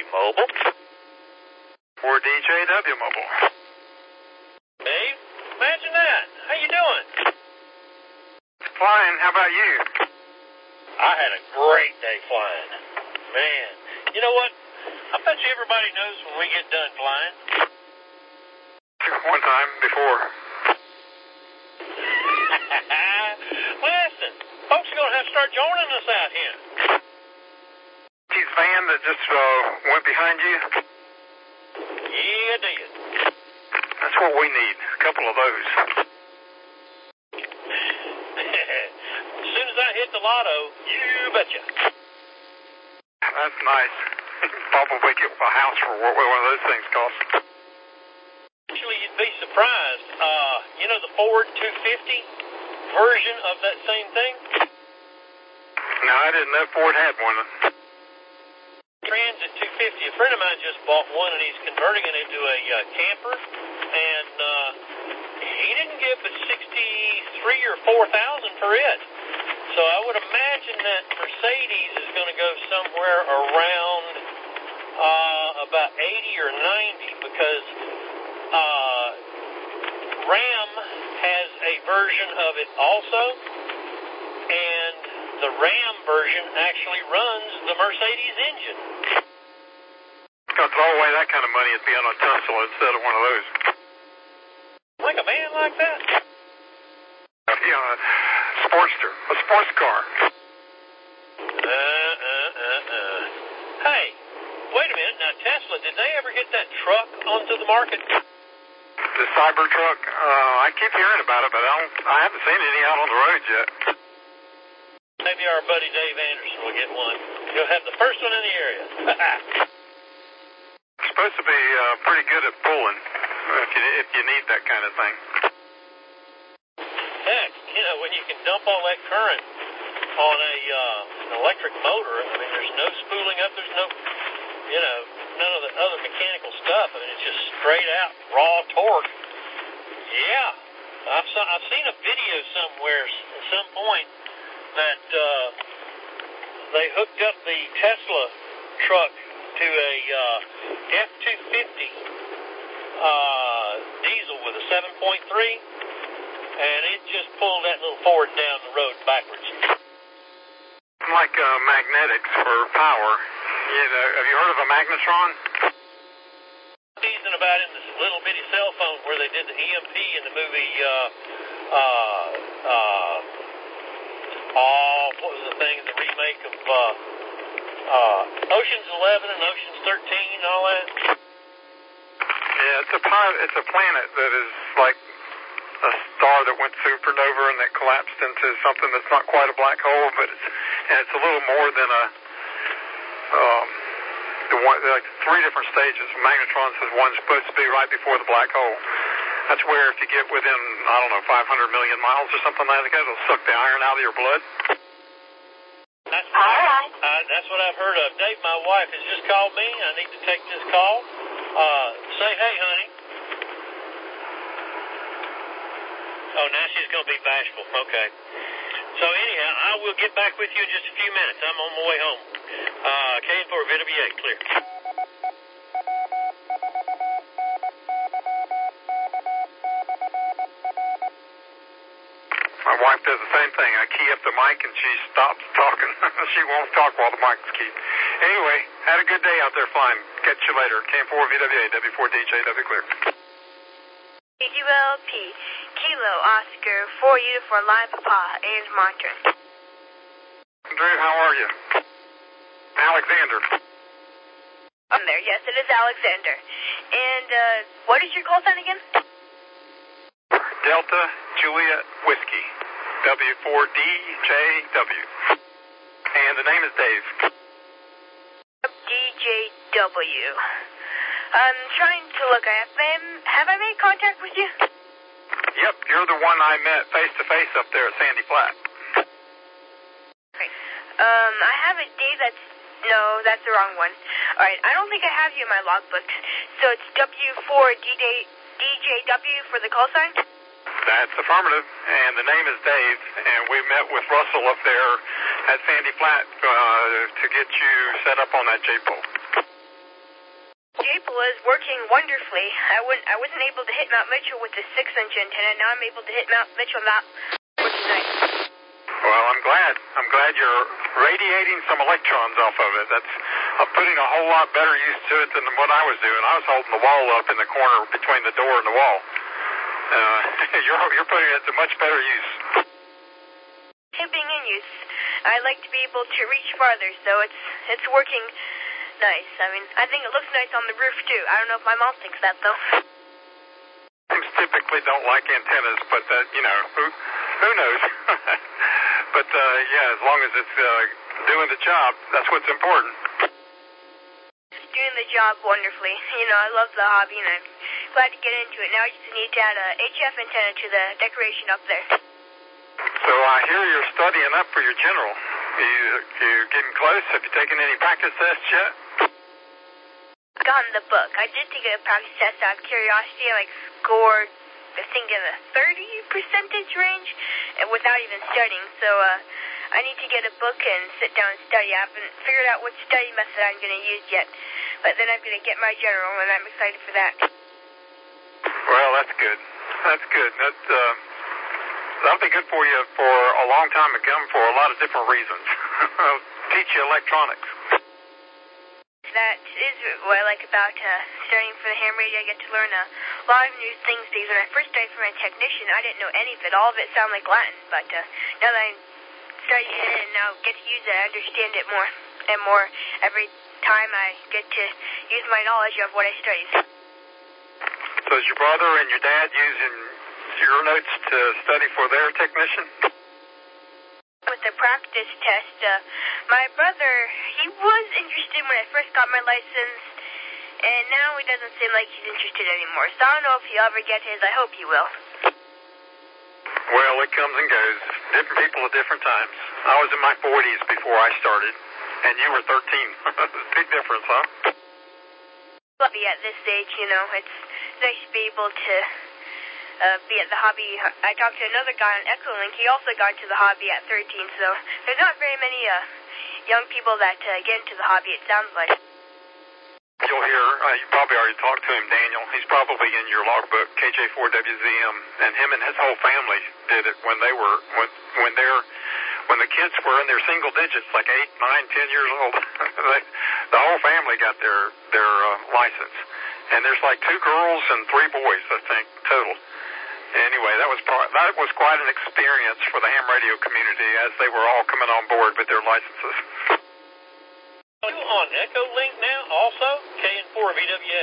Mobile. For DJW Mobile. Dave, imagine that. How you doing? Flying. How about you? I had a great day flying. Man, you know what? I bet you everybody knows when we get done flying. One time before. Listen, folks are going to have to start joining us out here. His van that just went behind you? Yeah, it did. That's what we need. A couple of those. As soon as I hit the lotto, you betcha. That's nice. Probably get a house for what one of those things costs. Actually, you'd be surprised. You know the Ford 250 version of that same thing? No, I didn't know Ford had one. Transit 250. A friend of mine just bought one, and he's converting it into a camper. And he didn't give but $63,000 or $4,000 for it. So I would imagine that Mercedes is going to go somewhere around about 80 or 90 because Ram has a version of it also, and the Ram version actually runs the Mercedes engine. Got to throw away that kind of money and be on a Tesla instead of one of those. Like a van like that? Yeah, a Sportster, a sports car. Hey, wait a minute. Now, Tesla, did they ever get that truck onto the market? The Cybertruck, I keep hearing about it, but I haven't seen any out on the roads yet. Maybe our buddy Dave Anderson will get one. He'll have the first one in the area. Supposed to be pretty good at pulling if you need that kind of thing. Heck, you know, when you can dump all that current on an electric motor, I mean, there's no spooling up, there's no, you know, none of the other mechanical stuff. I mean, it's just straight out raw torque. Yeah, I've seen a video somewhere at some point that they hooked up the Tesla truck to a F-250 diesel with a 7.3, and it just pulled that little Ford down the road backwards. Like magnetics for power. You know, have you heard of a magnetron? Teasing about in this little bitty cell phone where they did the EMP in the movie, what was the thing, the remake of Ocean's 11 and Ocean's 13 and all that? Yeah, it's a planet that is like a star that went supernova and that collapsed into something that's not quite a black hole, but it's a little more than like 3 different stages. Magnetron says one's supposed to be right before the black hole. That's where if you get within, I don't know, 500 million miles or something like that, it'll suck the iron out of your blood. That's what I've heard of. Dave, my wife has just called me. I need to take this call. Say hey, honey. Oh, now she's going to be bashful. Okay. So anyhow, I will get back with you in just a few minutes. I'm on my way home. KN4 VWA, clear. My wife does the same thing. I key up the mic and she stops talking. She won't talk while the mic's keyed. Anyway, had a good day out there flying. Catch you later. KN4 VWA, W4DJ, W clear. KQLP, Kilo Oscar, 4 Uniform Live Papa, and my turn. Drew, how are you? Alexander. I'm there, yes, it is Alexander. And, what is your call sign again? Delta Juliet Whiskey, W4DJW. And the name is Dave. DJW. I'm trying to look. Have I made contact with you? Yep, you're the one I met face-to-face up there at Sandy Flat. Okay. I have a D that's... No, that's the wrong one. Alright, I don't think I have you in my logbooks. So it's W4DJW for the call sign? That's affirmative, and the name is Dave, and we met with Russell up there at Sandy Flat to get you set up on that J-pole. Maple is working wonderfully. I wasn't able to hit Mount Mitchell with the 6-inch antenna. Now I'm able to hit Mount Mitchell now, which is nice. Well, I'm glad. I'm glad you're radiating some electrons off of it. That's putting a whole lot better use to it than what I was doing. I was holding the wall up in the corner between the door and the wall. You're putting it to much better use. Being in use, I like to be able to reach farther, so it's working nice. I mean, I think it looks nice on the roof too. I don't know if my mom thinks that though. Homes typically don't like antennas, but who knows? But yeah, as long as it's doing the job, that's what's important. It's doing the job wonderfully. I love the hobby, and I'm glad to get into it. Now I just need to add a HF antenna to the decoration up there. So I hear you're studying up for your general. You getting close? Have you taken any practice tests yet? Gotten the book. I did take a practice test out of curiosity. I scored, I think, in the 30% range, and without even studying. So I need to get a book and sit down and study. I haven't figured out what study method I'm going to use yet, but then I'm going to get my general, and I'm excited for that. Well, that's good. That's good. That'll be good for you for a long time to come for a lot of different reasons. Teach you electronics. That is what I like about studying for the ham radio. I get to learn a lot of new things, because when I first studied for my technician, I didn't know any of it. All of it sounded like Latin, but now that I'm studying it and now get to use it, I understand it more and more every time I get to use my knowledge of what I studied. So is your brother and your dad using your notes to study for their technician? With the practice test, my brother, he was interested when I first got my license, and now he doesn't seem like he's interested anymore. So I don't know if he'll ever get his. I hope he will. Well, it comes and goes. Different people at different times. I was in my 40s before I started, and you were 13. Big difference, huh? Love you at this age, It's nice to be able to be at the hobby. I talked to another guy on Echolink. He also got into the hobby at 13, so there's not very many young people that get into the hobby, it sounds like. You'll hear, you probably already talked to him, Daniel. He's probably in your logbook, KJ4WZM, and him and his whole family did it when they were, when the kids were in their single digits, like 8, 9, 10 years old. The whole family got their license. And there's 2 girls and 3 boys, I think, total. Anyway, that was quite an experience for the ham radio community as they were all coming on board with their licenses. Are you on Echolink now also? KN4 VWA.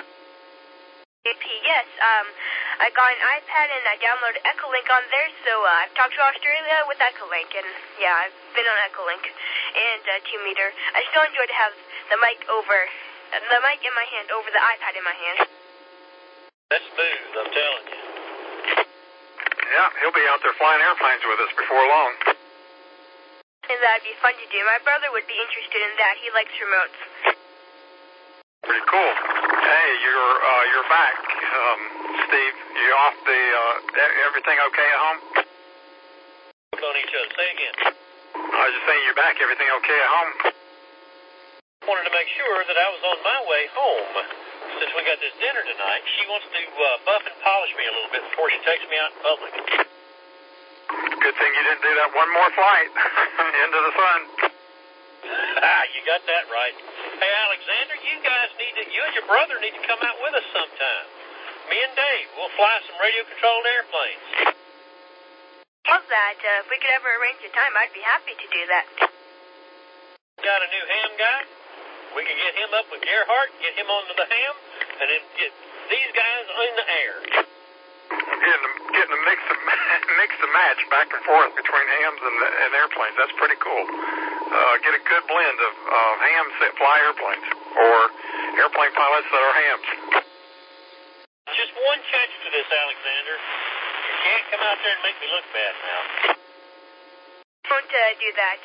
Yes, I got an iPad and I downloaded Echolink on there, so I've talked to Australia with Echolink, and yeah, I've been on Echolink and 2-meter. I still enjoy to have the mic in my hand over the iPad in my hand. That's smooth, I'm telling you. Yeah, he'll be out there flying airplanes with us before long. And that'd be fun to do. My brother would be interested in that. He likes remotes. Pretty cool. Hey, you're back, Steve. You off the everything okay at home? Look on each other. Say again. I was just saying you're back. Everything okay at home? Wanted to make sure that I was on my way home. Since we got this dinner tonight, she wants to buff and polish me a little bit before she takes me out in public. Good thing you didn't do that one more flight into the sun. You got that right. Hey, Alexander, you and your brother need to come out with us sometime. Me and Dave, we'll fly some radio-controlled airplanes. Love that. If we could ever arrange a time, I'd be happy to do that. Got a new ham guy? We can get him up with Gerhardt, get him onto the ham, and then get these guys in the air. Getting a mix and match back and forth between hams and airplanes. That's pretty cool. Get a good blend of hams that fly airplanes or airplane pilots that are hams. Just one catch to this, Alexander. You can't come out there and make me look bad now. Don't do that,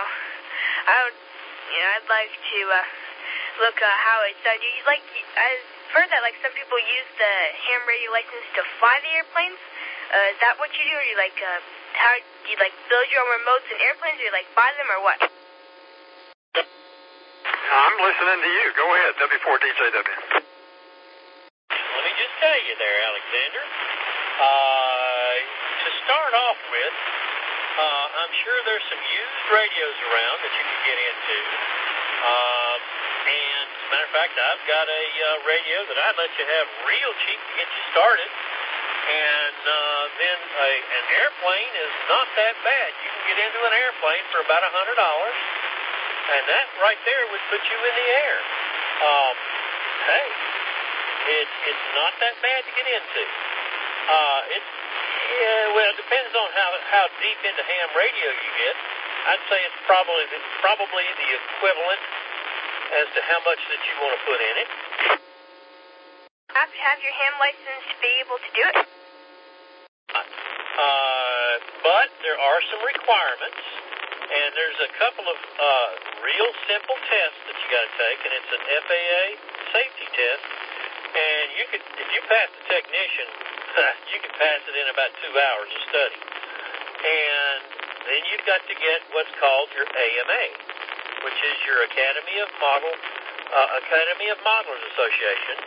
I'd like to look how it's done. I've heard that some people use the ham radio license to fly the airplanes. Is that what you do, or do you how do you build your own remotes and airplanes, or you buy them, or what? I'm listening to you. Go ahead, W4DJW. Let me just tell you there, Alexander. To start off with, I'm sure there's some used radios around that you can get into. And as a matter of fact, I've got a radio that I'd let you have real cheap to get you started. And then an airplane is not that bad. You can get into an airplane for about $100, and that right there would put you in the air. Hey, it's not that bad to get into. Well, it depends on how deep into ham radio you get. I'd say it's probably the equivalent as to how much that you want to put in it. Have to have your ham license to be able to do it? But there are some requirements, and there's a couple of real simple tests that you got to take, and it's an FAA safety test. And if you pass the technician, you can pass it in about 2 hours of study. And then you've got to get what's called your AMA, which is your Academy of Modelers Association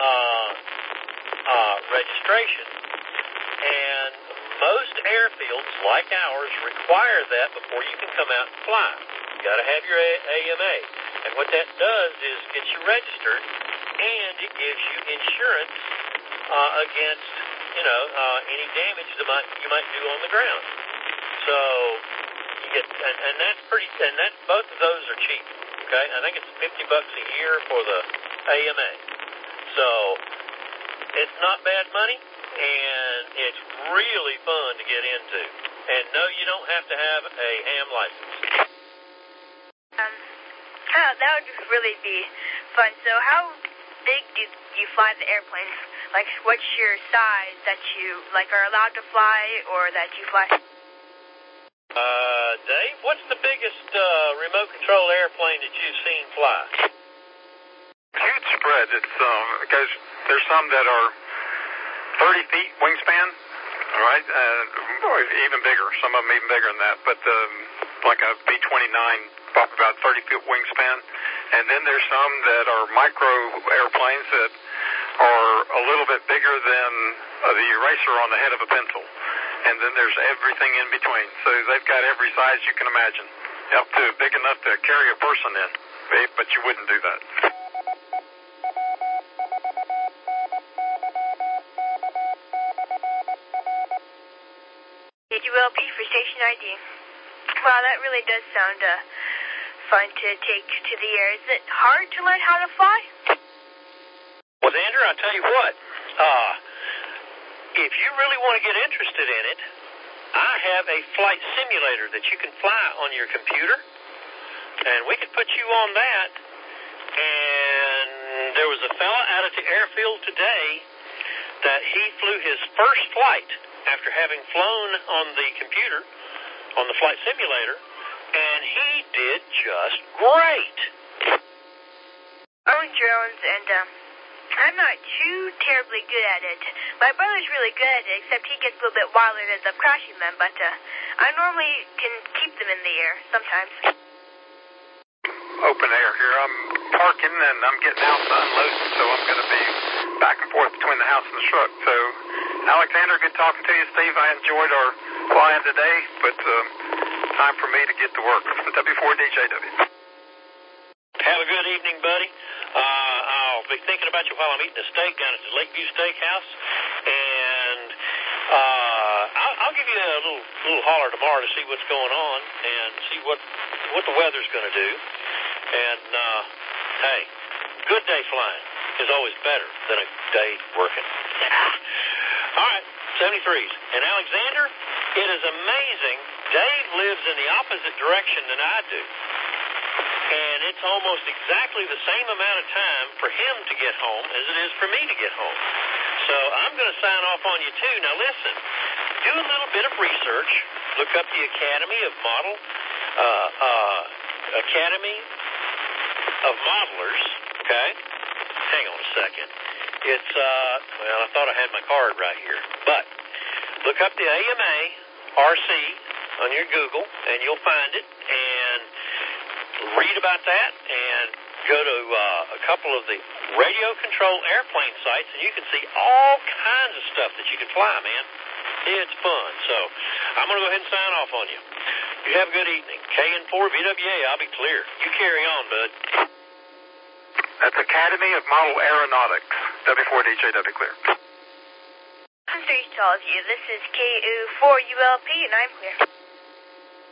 registration. And most airfields like ours require that before you can come out and fly. You got to have your AMA. And what that does is get you registered, and it gives you insurance against any damage that you might do on the ground. So you get, and that's both of those are cheap. Okay, I think it's $50 a year for the AMA. So it's not bad money, and it's really fun to get into. And no, you don't have to have a ham license. That would really be fun. So how big do you fly the airplanes? Like, what's your size that you, are allowed to fly or that you fly? Dave, what's the biggest remote control airplane that you've seen fly? Huge spread. It's because there's some that are 30 feet wingspan, all right, or even bigger. Some of them even bigger than that. But like a B-29, talk about 30-foot wingspan. And then there's some that are micro airplanes that are a little bit bigger than the eraser on the head of a pencil. And then there's everything in between. So they've got every size you can imagine, up to big enough to carry a person in, but you wouldn't do that. ULP for station ID. Wow, that really does sound fun to take to the air. Is it hard to learn how to fly? Well, Andrew, I'll tell you what. If you really want to get interested in it, I have a flight simulator that you can fly on your computer, and we could put you on that. And there was a fella out at the airfield today that he flew his first flight after having flown on the computer, on the flight simulator, and he did just great. Own drones, and I'm not too terribly good at it. My brother's really good at it, except he gets a little bit wilder and ends up crashing them, but I normally can keep them in the air sometimes. Open air here. I'm parking and I'm getting out to unload, so I'm going to be back and forth between the house and the truck. So, Alexander, good talking to you. Steve, I enjoyed our flying today, but time for me to get to work. W4DJW. Have a good evening, buddy. I'll be thinking about you while I'm eating a steak down at the Lakeview Steakhouse, and I'll give you a little holler tomorrow to see what's going on and see what the weather's going to do. And hey, good day flying is always better than a day working. All right, 73s. And Alexander, it is amazing. Dave lives in the opposite direction than I do. And it's almost exactly the same amount of time for him to get home as it is for me to get home. So I'm going to sign off on you, too. Now, listen, do a little bit of research. Look up the Academy of Modelers, okay? Hang on a second. It's, I thought I had my card right here. But look up the AMA RC on your Google, and you'll find it, and read about that, and go to a couple of the radio-controlled airplane sites, and you can see all kinds of stuff that you can fly, man. It's fun. So I'm going to go ahead and sign off on you. You have a good evening. KN4 VWA, I'll be clear. You carry on, bud. That's Academy of Model Aeronautics. W4DJW clear. I'm 3 to all of you. This is KU4ULP, and I'm clear.